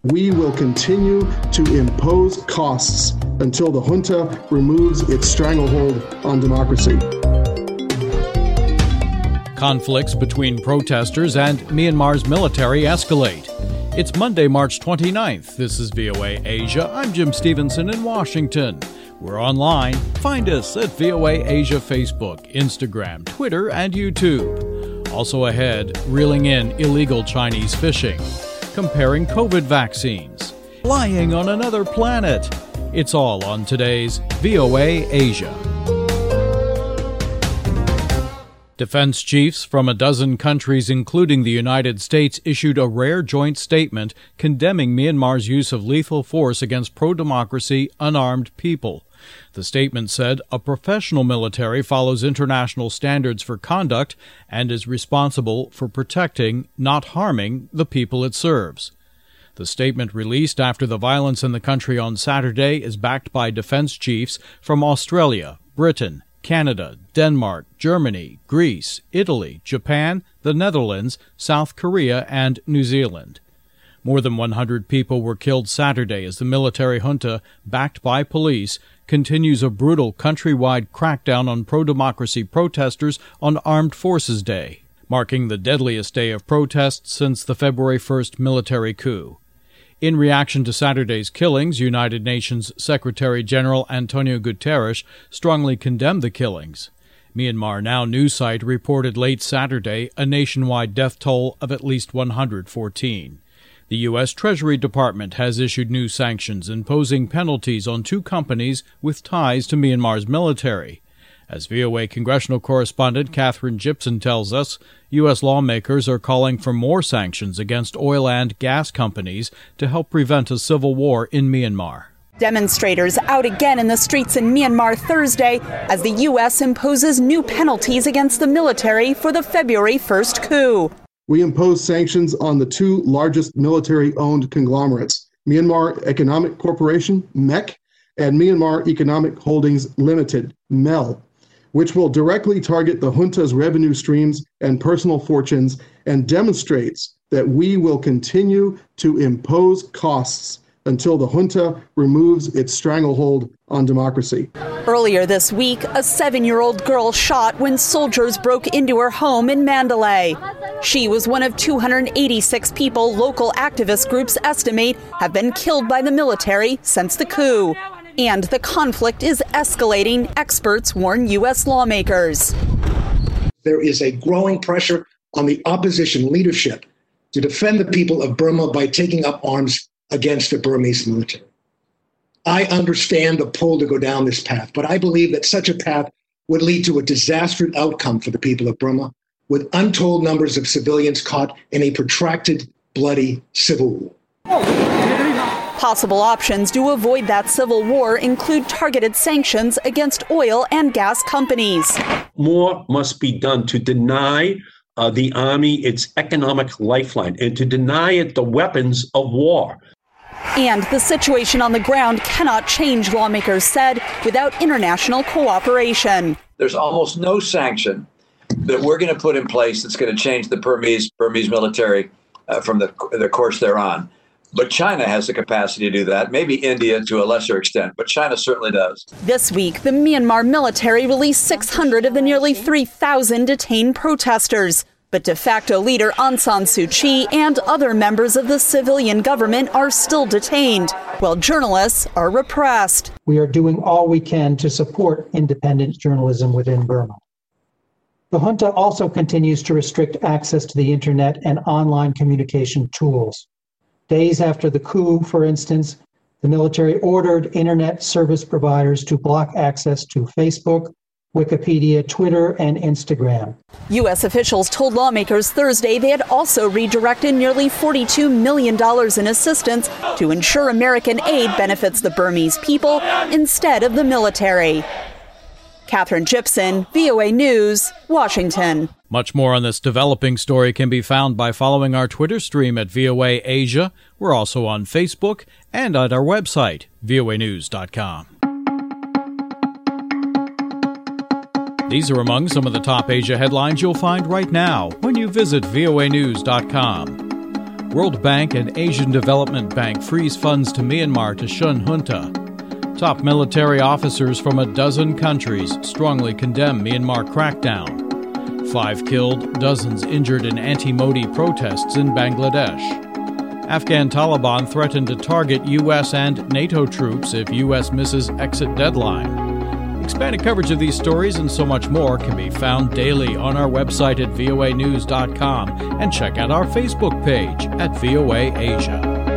we will continue to impose costs until the junta removes its stranglehold on democracy. Conflicts between protesters and Myanmar's military escalate. It's Monday, March 29th. This is VOA Asia. I'm Jim Stevenson in Washington. We're online. Find us at VOA Asia Facebook, Instagram, Twitter, and YouTube. Also ahead, reeling in illegal Chinese fishing, comparing COVID vaccines, flying on another planet. It's all on today's VOA Asia. Defense chiefs from a dozen countries, including the United States, issued a rare joint statement condemning Myanmar's use of lethal force against pro-democracy, unarmed people. The statement said a professional military follows international standards for conduct and is responsible for protecting, not harming, the people it serves. The statement, released after the violence in the country on Saturday, is backed by defense chiefs from Australia, Britain, Canada, Denmark, Germany, Greece, Italy, Japan, the Netherlands, South Korea, and New Zealand. More than 100 people were killed Saturday as the military junta, backed by police, continues a brutal countrywide crackdown on pro-democracy protesters on Armed Forces Day, marking the deadliest day of protests since the February 1st military coup. In reaction to Saturday's killings, United Nations Secretary-General Antonio Guterres strongly condemned the killings. Myanmar Now news site reported late Saturday a nationwide death toll of at least 114. The U.S. Treasury Department has issued new sanctions imposing penalties on two companies with ties to Myanmar's military. As VOA congressional correspondent Katherine Gypson tells us, U.S. lawmakers are calling for more sanctions against oil and gas companies to help prevent a civil war in Myanmar. Demonstrators out again in the streets in Myanmar Thursday as the U.S. imposes new penalties against the military for the February 1st coup. We impose sanctions on the two largest military-owned conglomerates, Myanmar Economic Corporation, MEC, and Myanmar Economic Holdings Limited, MEL, which will directly target the junta's revenue streams and personal fortunes and demonstrates that we will continue to impose costs until the junta removes its stranglehold on democracy. Earlier this week, a 7-year-old girl shot when soldiers broke into her home in Mandalay. She was one of 286 people local activist groups estimate have been killed by the military since the coup. And the conflict is escalating, experts warn U.S. lawmakers. There is a growing pressure on the opposition leadership to defend the people of Burma by taking up arms against the Burmese military. I understand the pull to go down this path, but I believe that such a path would lead to a disastrous outcome for the people of Burma, with untold numbers of civilians caught in a protracted, bloody civil war. Possible options to avoid that civil war include targeted sanctions against oil and gas companies. More must be done to deny the army its economic lifeline and to deny it the weapons of war. And the situation on the ground cannot change, lawmakers said, without international cooperation. There's almost no sanction that we're going to put in place that's going to change the Burmese military from the course they're on. But China has the capacity to do that, maybe India to a lesser extent, but China certainly does. This week, the Myanmar military released 600 of the nearly 3,000 detained protesters. But de facto leader Aung San Suu Kyi and other members of the civilian government are still detained, while journalists are repressed. We are doing all we can to support independent journalism within Burma. The junta also continues to restrict access to the internet and online communication tools. Days after the coup, for instance, the military ordered internet service providers to block access to Facebook, Wikipedia, Twitter, and Instagram. U.S. officials told lawmakers Thursday they had also redirected nearly $42 million in assistance to ensure American aid benefits the Burmese people instead of the military. Katherine Gypson, VOA News, Washington. Much more on this developing story can be found by following our Twitter stream at VOA Asia. We're also on Facebook and at our website, voanews.com. These are among some of the top Asia headlines you'll find right now when you visit voanews.com. World Bank and Asian Development Bank freeze funds to Myanmar to shun junta. Top military officers from a dozen countries strongly condemn Myanmar crackdown. 5 killed, dozens injured in anti-Modi protests in Bangladesh. Afghan Taliban threatened to target U.S. and NATO troops if U.S. misses exit deadline. Expanded coverage of these stories and so much more can be found daily on our website at voanews.com and check out our Facebook page at VOA Asia.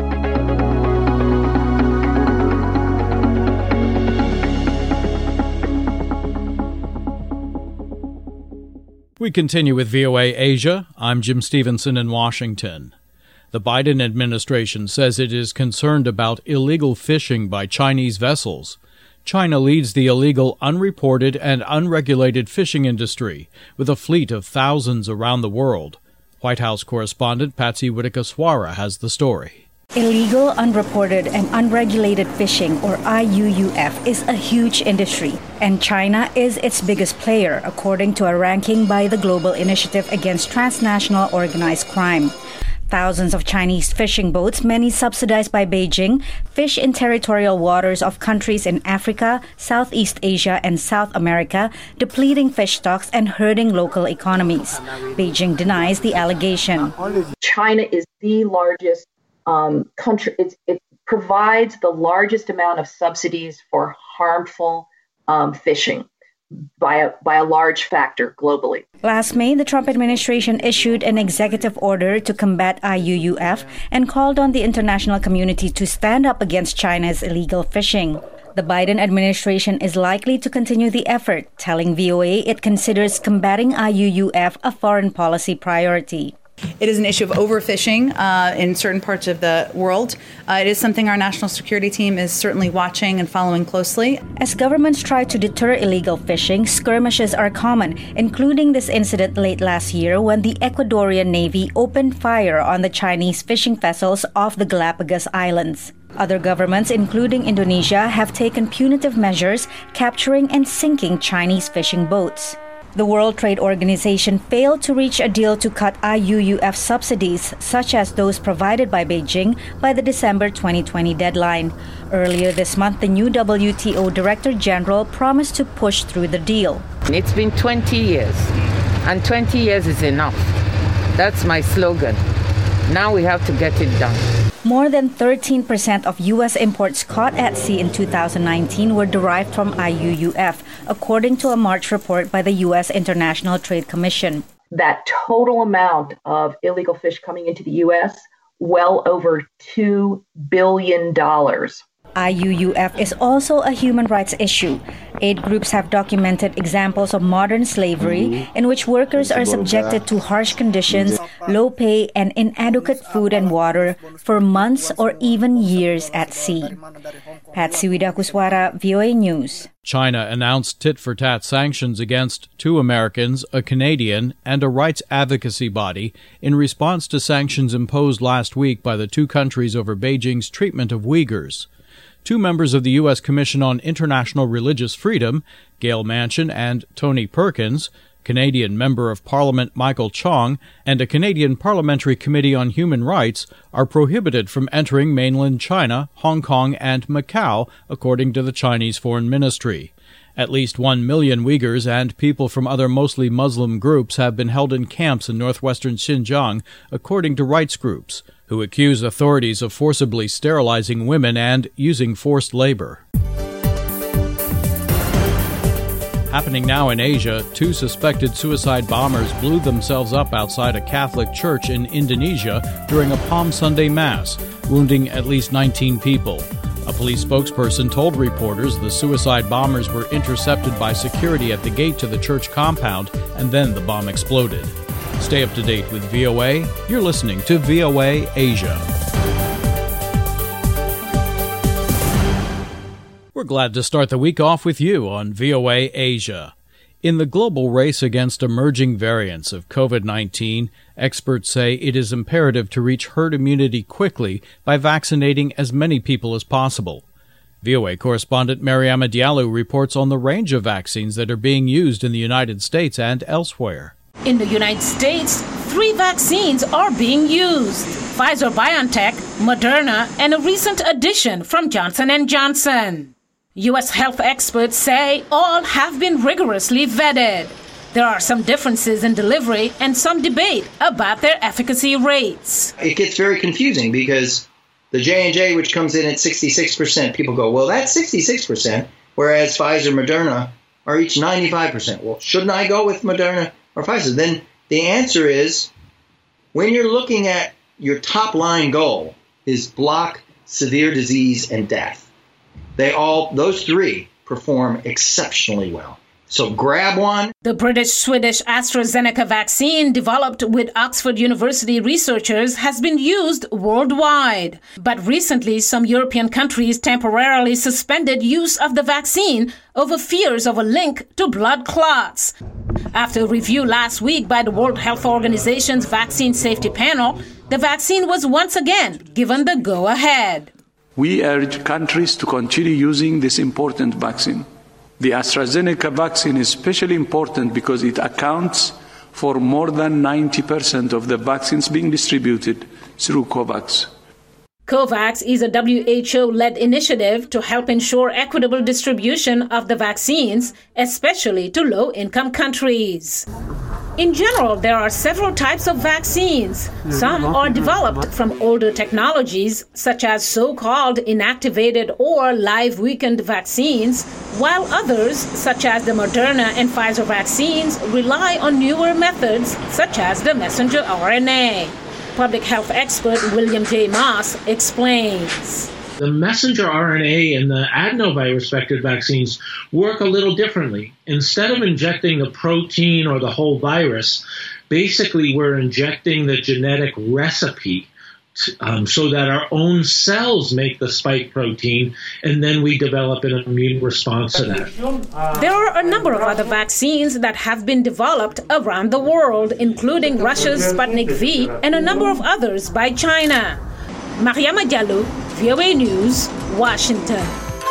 We continue with VOA Asia. I'm Jim Stevenson in Washington. The Biden administration says it is concerned about illegal fishing by Chinese vessels. China leads the illegal, unreported, and unregulated fishing industry, with a fleet of thousands around the world. White House correspondent Patsy Widakuswara has the story. Illegal, unreported, and unregulated fishing, or IUUF, is a huge industry, and China is its biggest player, according to a ranking by the Global Initiative Against Transnational Organized Crime. Thousands of Chinese fishing boats, many subsidized by Beijing, fish in territorial waters of countries in Africa, Southeast Asia, and South America, depleting fish stocks and hurting local economies. Beijing denies the allegation. China is the largest country. It provides the largest amount of subsidies for harmful fishing by a large factor globally. Last May, the Trump administration issued an executive order to combat IUUF and called on the international community to stand up against China's illegal fishing. The Biden administration is likely to continue the effort, telling VOA it considers combating IUUF a foreign policy priority. It is an issue of overfishing in certain parts of the world. It is something our national security team is certainly watching and following closely. As governments try to deter illegal fishing, skirmishes are common, including this incident late last year when the Ecuadorian Navy opened fire on the Chinese fishing vessels off the Galapagos Islands. Other governments, including Indonesia, have taken punitive measures, capturing and sinking Chinese fishing boats. The World Trade Organization failed to reach a deal to cut IUUF subsidies, such as those provided by Beijing, by the December 2020 deadline. Earlier this month, the new WTO Director General promised to push through the deal. It's been 20 years, and 20 years is enough. That's my slogan. Now we have to get it done. More than 13% of U.S. imports caught at sea in 2019 were derived from IUUF, according to a March report by the U.S. International Trade Commission. That total amount of illegal fish coming into the U.S., well over $2 billion. IUUF is also a human rights issue. Aid groups have documented examples of modern slavery in which workers are subjected to harsh conditions, low pay, and inadequate food and water for months or even years at sea. Patsy Widakuswara, VOA News. China announced tit-for-tat sanctions against 2 Americans, a Canadian, and a rights advocacy body in response to sanctions imposed last week by the 2 countries over Beijing's treatment of Uyghurs. 2 members of the U.S. Commission on International Religious Freedom, Gail Manchin and Tony Perkins, Canadian Member of Parliament Michael Chong, and a Canadian Parliamentary Committee on Human Rights, are prohibited from entering mainland China, Hong Kong, and Macau, according to the Chinese Foreign Ministry. At least 1 million Uyghurs and people from other mostly Muslim groups have been held in camps in northwestern Xinjiang, according to rights groups, who accuse authorities of forcibly sterilizing women and using forced labor. Happening now in Asia, 2 suspected suicide bombers blew themselves up outside a Catholic church in Indonesia during a Palm Sunday Mass, wounding at least 19 people. A police spokesperson told reporters the suicide bombers were intercepted by security at the gate to the church compound, and then the bomb exploded. Stay up to date with VOA. You're listening to VOA Asia. We're glad to start the week off with you on VOA Asia. In the global race against emerging variants of COVID-19, experts say it is imperative to reach herd immunity quickly by vaccinating as many people as possible. VOA correspondent Mariama Diallo reports on the range of vaccines that are being used in the United States and elsewhere. In the United States, 3 vaccines are being used. Pfizer-BioNTech, Moderna, and a recent addition from Johnson & Johnson. U.S. health experts say all have been rigorously vetted. There are some differences in delivery and some debate about their efficacy rates. It gets very confusing because the J&J, which comes in at 66%, people go, well, that's 66%, whereas Pfizer, Moderna are each 95%. Well, shouldn't I go with Moderna or Pfizer? Then the answer is, when you're looking at your top line goal is block severe disease and death, those three perform exceptionally well. So grab one. The British-Swedish AstraZeneca vaccine developed with Oxford University researchers has been used worldwide. But recently, some European countries temporarily suspended use of the vaccine over fears of a link to blood clots. After a review last week by the World Health Organization's Vaccine Safety Panel, the vaccine was once again given the go-ahead. We urge countries to continue using this important vaccine. The AstraZeneca vaccine is especially important because it accounts for more than 90% of the vaccines being distributed through COVAX. COVAX is a WHO-led initiative to help ensure equitable distribution of the vaccines, especially to low-income countries. In general, there are several types of vaccines. Some are developed from older technologies, such as so-called inactivated or live-weakened vaccines, while others, such as the Moderna and Pfizer vaccines, rely on newer methods, such as the messenger RNA. Public health expert William J. Moss explains. The messenger RNA and the adenovirus vectored vaccines work a little differently. Instead of injecting the protein or the whole virus, basically we're injecting the genetic recipe so that our own cells make the spike protein, and then we develop an immune response to that. There are a number of other vaccines that have been developed around the world, including Russia's Sputnik V and a number of others by China. Mariama Diallo, VOA News, Washington.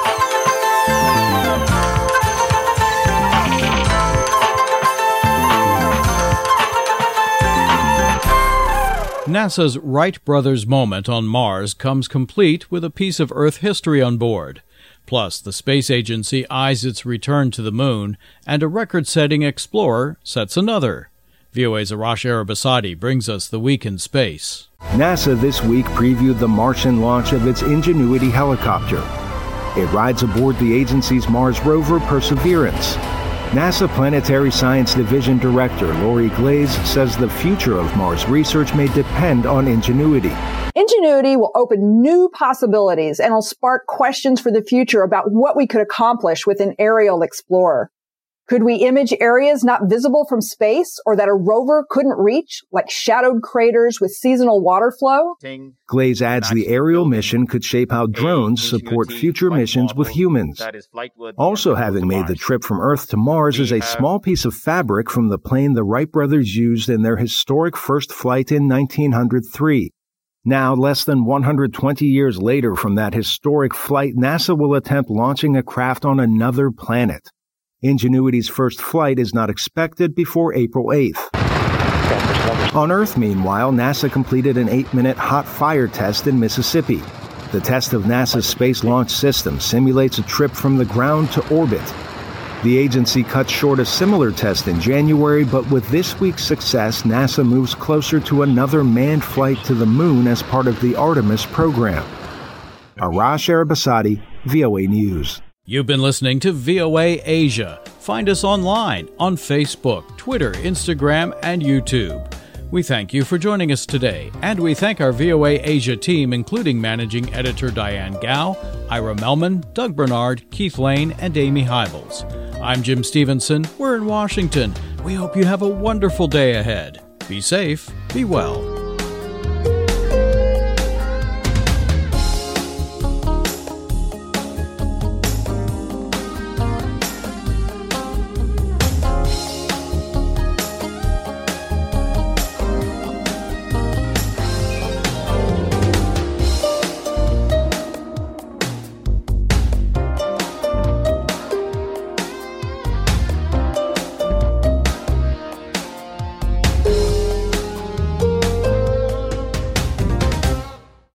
NASA's Wright brothers moment on Mars comes complete with a piece of Earth history on board. Plus, the space agency eyes its return to the moon, and a record-setting explorer sets another. VOA's Arash Arabasadi brings us the week in space. NASA this week previewed the Martian launch of its Ingenuity helicopter. It rides aboard the agency's Mars rover Perseverance. NASA Planetary Science Division Director Lori Glaze says the future of Mars research may depend on Ingenuity. Ingenuity will open new possibilities and will spark questions for the future about what we could accomplish with an aerial explorer. Could we image areas not visible from space or that a rover couldn't reach, like shadowed craters with seasonal water flow? Glaze adds the aerial mission could shape how drones support future missions with humans. Also having made the trip from Earth to Mars is a small piece of fabric from the plane the Wright brothers used in their historic first flight in 1903. Now, less than 120 years later from that historic flight, NASA will attempt launching a craft on another planet. Ingenuity's first flight is not expected before April 8th. On Earth, meanwhile, NASA completed an 8-minute hot fire test in Mississippi. The test of NASA's Space Launch System simulates a trip from the ground to orbit. The agency cut short a similar test in January, but with this week's success, NASA moves closer to another manned flight to the moon as part of the Artemis program. Arash Arabasadi, VOA News. You've been listening to VOA Asia. Find us online on Facebook, Twitter, Instagram, and YouTube. We thank you for joining us today, and we thank our VOA Asia team, including Managing Editor Diane Gao, Ira Melman, Doug Bernard, Keith Lane, and Amy Hybels. I'm Jim Stevenson. We're in Washington. We hope you have a wonderful day ahead. Be safe, be well.